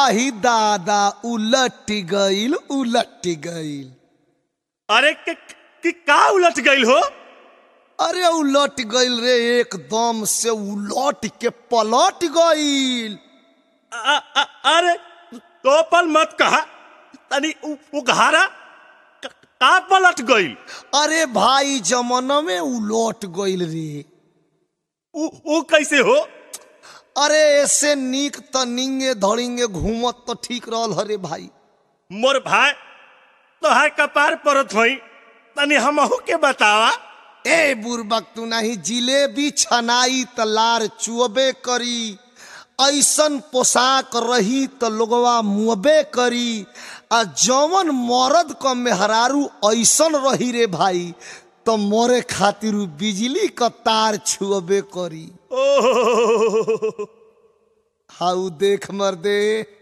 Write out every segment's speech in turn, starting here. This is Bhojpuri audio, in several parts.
आही दादा उलट गईल उलट गईल। अरे का उलट गईल हो? अरे उलट गईल रे, एकदम से उलट के पलट गईल। अरे तो पल मत कहा, तनी उघारा का पलट गईल? अरे भाई जमाना में उलट गईल रे। उ कैसे हो? अरे ऐसे नीक त निंगे धड़िंगे घूमत तो ठीक रहल हरे भाई। मोर भाई तोहार कपार परत होई, तनी हमहू के बतावा। ए बुरबक तू नहीं, जिलेबी छनाई त लार चुअबे करी, ऐसन पोशाक रही त लोगवा मुअबे करी, आ जवन मर्द क मेहरारू ऐसन रही रे भाई तो मोरे खातिर बिजली क तार छुअबे करी। ओह हाउ देख मर्दे।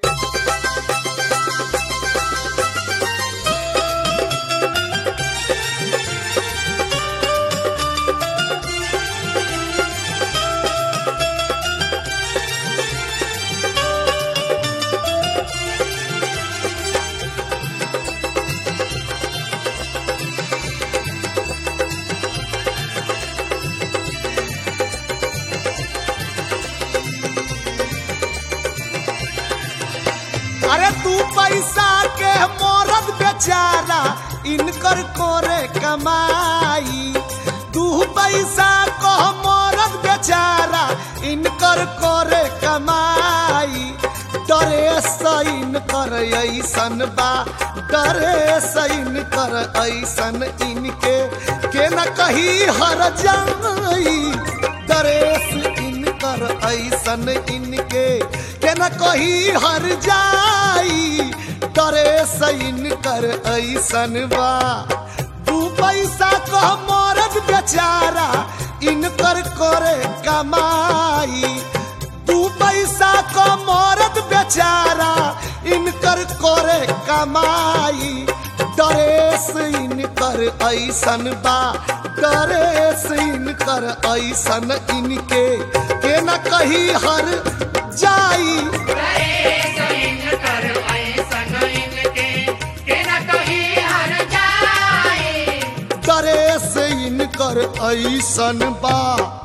अरे तू पैसा के मरद बेचारा इनकर कोरे कमाई, तू पैसा को मरद बेचारा इनकर कोरे कमाई। ड्रेस इनकर ऐसन बा, ड्रेस इनकर ऐसन इनके के न कहीं हर जाई, ड्रेस इनकर ऐसन इनके के न कहीं हर जाई, ड्रेस इनकर ऐसन बा। दू पैसा को मरद बेचारा इनकर करे कमाई, दू पैसा को मरद बेचारा इनकर करे कमाई। ड्रेस इनकर ऐसन बा, ड्रेस इनकर ऐसन इनके के न कहीं हर जाई, ड्रेस इनकर ऐसन इनके के न कहीं हर जाई, ड्रेस इनकर ऐसन बा।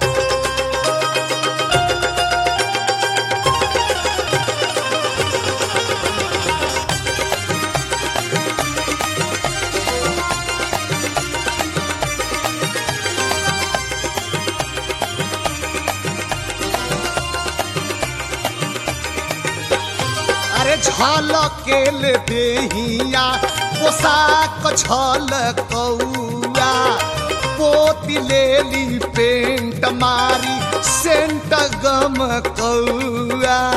झलकेल देहिया पोशाक झलकौआ, पोती लेली पेंट मारी सेंट गमकौआ।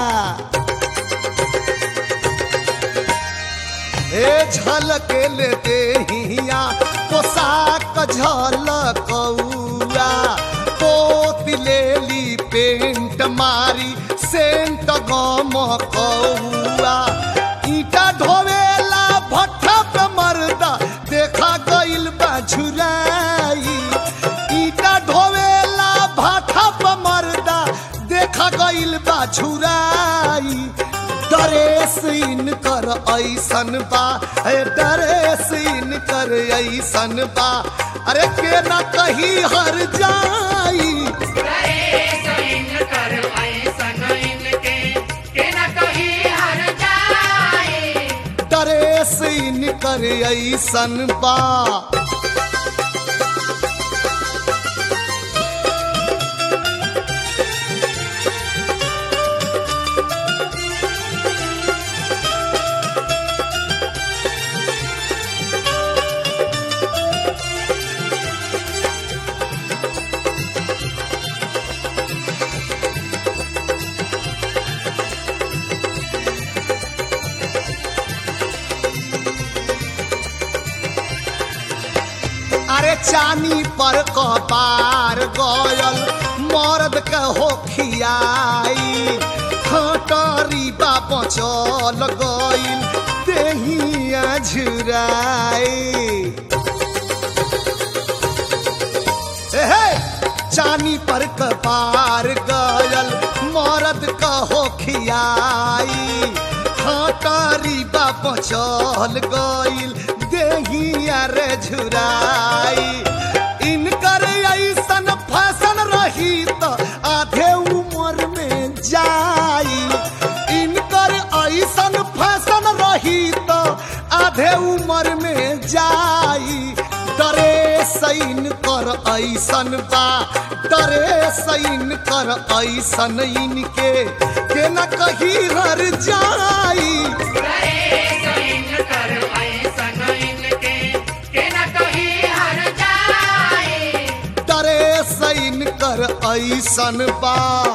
हे झलकेल देहिया पोशाक झलकौआ, पोती लेली पेंट मारी सेंट गमकौआ। ईटा ढोवेला भट्ठा पे मर्दा देखा गइल बा झुराई, ईटा ढोवेला भट्ठा पे मर्दा देखा गइल बा झुराई। ड्रेस इनकर ऐसन बा, ड्रेस इनकर ऐसन बा, अरे के ना कहीं हर जाई, ड्रेस इनकर ऐसन इनके के न कहीं हर जाई, ड्रेस इनकर ऐसन बा। अरे चानी पर कपार गयल मर्द के हो खियाई, खटरी बाप चल गइल देहिया झुराई। चानी पर कपार गयल मर्द का हो खियाई, पटारी बाप चल गईल देहिया रे झुराई इनकर ऐसन फैशन रही तो आधे उम्र में जाई इनकर ऐसन फैशन रही तो आधे उम्र में जाई डरे सैन कर ऐसन बा डरे सैन कर ऐसन इनके के न कहीं हर जाई डरे सैन कर ऐसन बा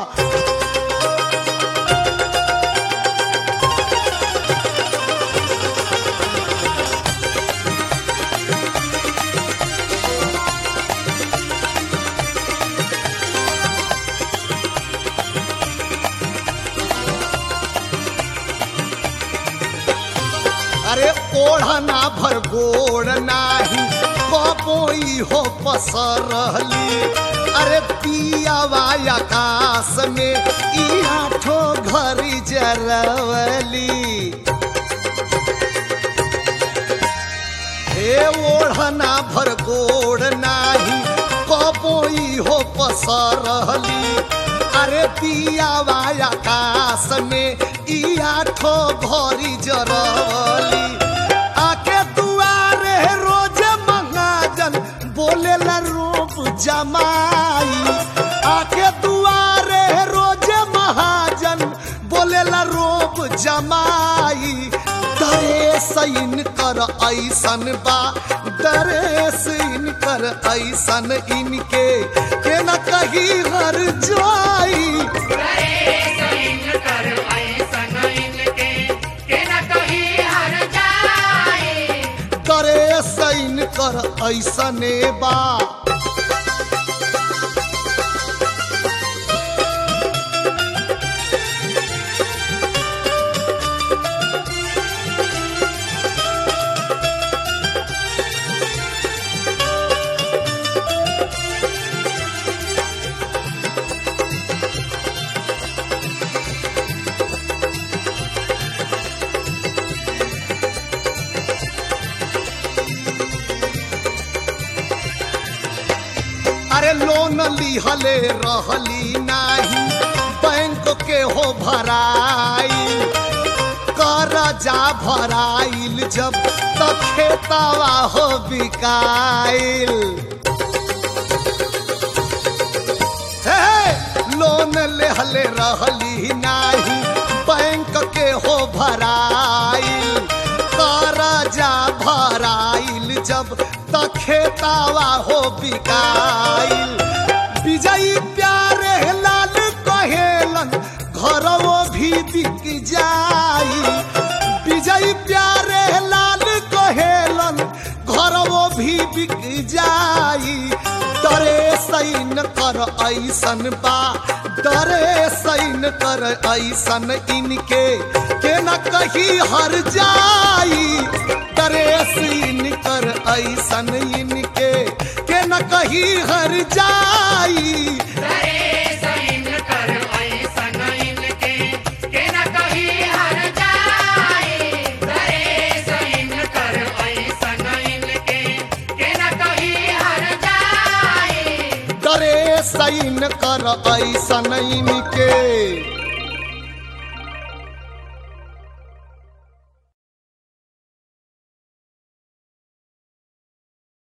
अरे ओढ़ना भर गोड़ नाही कबोई हो पसरली अरे पियावा आकाश में ई आठो घरी जरवली हे ओढ़ना भर गोड़ नाही कबोई हो पसरली अरे पियावा आकाश में ई आठो घरी जरवली आके दुआरे रोज महाजन बोलेला रूप जमाई आके दुआरे रोज महाजन बोलेला रूप जमाई डरे सैन कर ऐसन बा डरे सैन कर ऐसन इनके के न कहीं हर जाई डरे सैन कर ऐसने बा अरे लोन लिहले रहली नाही बैंक के हो भराई करजा भराइल जब तक खेतावा हो बिकाइल लोन लेहले रहली नाही बैंक के हो भराइल करजा भराइल जब तक खेतावा हो बिकाइल विजयी प्यारे लाल कहेलन घरवो भी बिक जाई विजयी प्यारे लाल कहेलन घरवो भी बिक जाई डरे सैन कर ऐसन बा डरे सैन कर ऐसन इनके के न कहीं हर जाई डरे सैन कर ऐसन इनके के न कहीं हर जाई डरे सैन कर ऐसन इनके